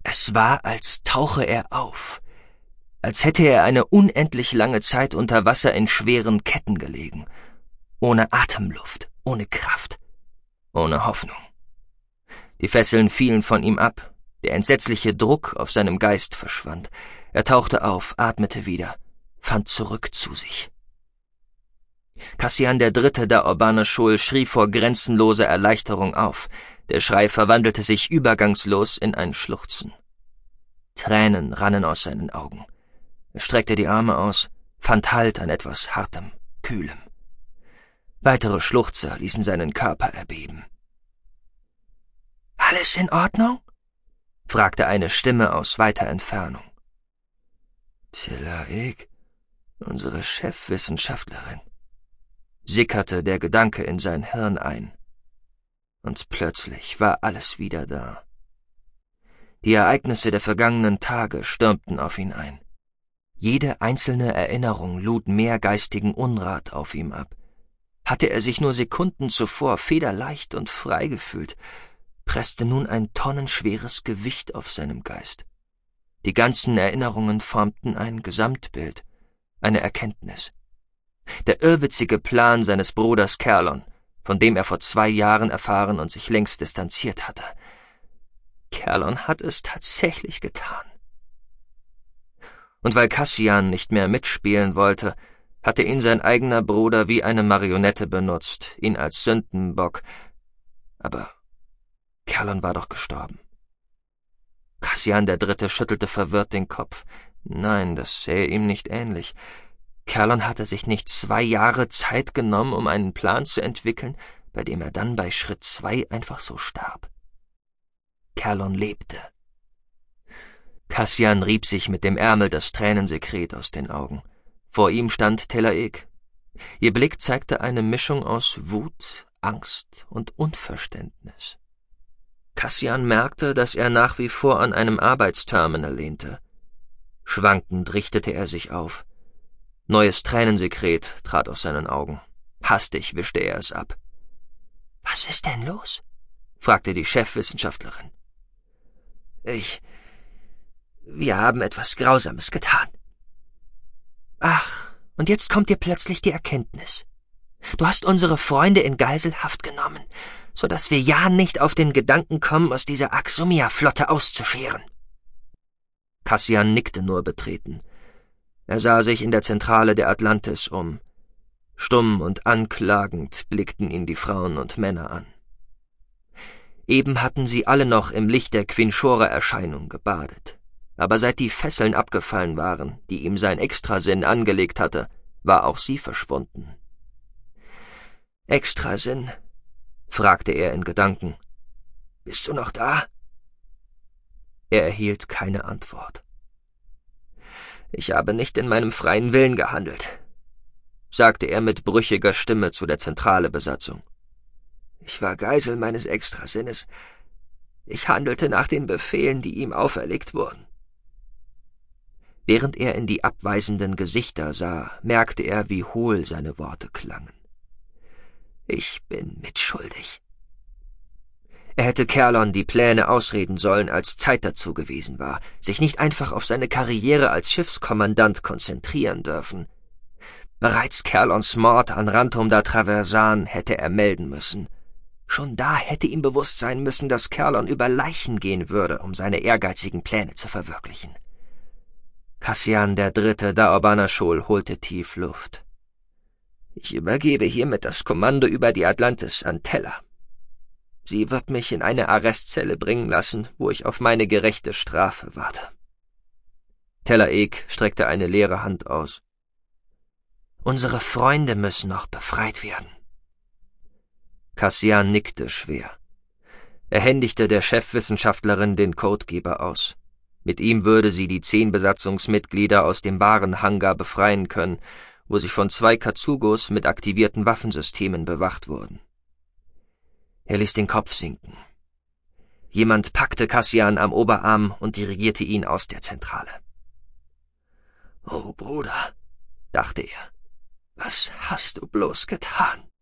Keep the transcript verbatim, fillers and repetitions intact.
Es war, als tauche er auf, als hätte er eine unendlich lange Zeit unter Wasser in schweren Ketten gelegen, ohne Atemluft, ohne Kraft, ohne Hoffnung. Die Fesseln fielen von ihm ab, der entsetzliche Druck auf seinem Geist verschwand. Er tauchte auf, atmete wieder, fand zurück zu sich. Cassian der Dritte da Urbana School schrie vor grenzenloser Erleichterung auf. Der Schrei verwandelte sich übergangslos in ein Schluchzen. Tränen rannen aus seinen Augen. Er streckte die Arme aus, fand Halt an etwas Hartem, Kühlem. Weitere Schluchzer ließen seinen Körper erbeben. »Alles in Ordnung?« fragte eine Stimme aus weiter Entfernung. »Telaik, unsere Chefwissenschaftlerin«, sickerte der Gedanke in sein Hirn ein. Und plötzlich war alles wieder da. Die Ereignisse der vergangenen Tage stürmten auf ihn ein. Jede einzelne Erinnerung lud mehr geistigen Unrat auf ihm ab. Hatte er sich nur Sekunden zuvor federleicht und frei gefühlt, presste nun ein tonnenschweres Gewicht auf seinem Geist. Die ganzen Erinnerungen formten ein Gesamtbild, eine Erkenntnis. Der irrwitzige Plan seines Bruders Kerlon, von dem er vor zwei Jahren erfahren und sich längst distanziert hatte. Kerlon hat es tatsächlich getan. Und weil Cassian nicht mehr mitspielen wollte, hatte ihn sein eigener Bruder wie eine Marionette benutzt, ihn als Sündenbock. Aber Kerlon war doch gestorben. Cassian der Dritte schüttelte verwirrt den Kopf. Nein, das sähe ihm nicht ähnlich. Kerlon hatte sich nicht zwei Jahre Zeit genommen, um einen Plan zu entwickeln, bei dem er dann bei Schritt zwei einfach so starb. Kerlon lebte. Cassian rieb sich mit dem Ärmel das Tränensekret aus den Augen. Vor ihm stand Telaik. Ihr Blick zeigte eine Mischung aus Wut, Angst und Unverständnis. Cassian merkte, dass er nach wie vor an einem Arbeitsterminal lehnte. Schwankend richtete er sich auf. Neues Tränensekret trat aus seinen Augen. Hastig wischte er es ab. »Was ist denn los?« fragte die Chefwissenschaftlerin. »Ich... Wir haben etwas Grausames getan.« »Ach, und jetzt kommt dir plötzlich die Erkenntnis. Du hast unsere Freunde in Geiselhaft genommen, so dass wir ja nicht auf den Gedanken kommen, aus dieser Axumia-Flotte auszuscheren.« Cassian nickte nur betreten. Er sah sich in der Zentrale der Atlantis um. Stumm und anklagend blickten ihn die Frauen und Männer an. Eben hatten sie alle noch im Licht der Quinchora-Erscheinung gebadet. Aber seit die Fesseln abgefallen waren, die ihm sein Extrasinn angelegt hatte, war auch sie verschwunden. »Extrasinn?« fragte er in Gedanken. »Bist du noch da?« Er erhielt keine Antwort. »Ich habe nicht in meinem freien Willen gehandelt«, sagte er mit brüchiger Stimme zu der Zentrale-Besatzung. »Ich war Geisel meines Extrasinnes. Ich handelte nach den Befehlen, die ihm auferlegt wurden.« Während er in die abweisenden Gesichter sah, merkte er, wie hohl seine Worte klangen. »Ich bin mitschuldig.« Er hätte Kerlon die Pläne ausreden sollen, als Zeit dazu gewesen war, sich nicht einfach auf seine Karriere als Schiffskommandant konzentrieren dürfen. Bereits Kerlons Mord an Rantum da Traversan hätte er melden müssen. Schon da hätte ihm bewusst sein müssen, dass Kerlon über Leichen gehen würde, um seine ehrgeizigen Pläne zu verwirklichen. Cassian der Dritte da Urbana School holte tief Luft. »Ich übergebe hiermit das Kommando über die Atlantis an Tella. Sie wird mich in eine Arrestzelle bringen lassen, wo ich auf meine gerechte Strafe warte.« Telaik streckte eine leere Hand aus. »Unsere Freunde müssen noch befreit werden.« Cassian nickte schwer. Er händigte der Chefwissenschaftlerin den Codegeber aus. Mit ihm würde sie die zehn Besatzungsmitglieder aus dem Warenhangar befreien können, wo sie von zwei Katsugos mit aktivierten Waffensystemen bewacht wurden. Er ließ den Kopf sinken. Jemand packte Cassian am Oberarm und dirigierte ihn aus der Zentrale. »Oh, Bruder«, dachte er, »was hast du bloß getan?«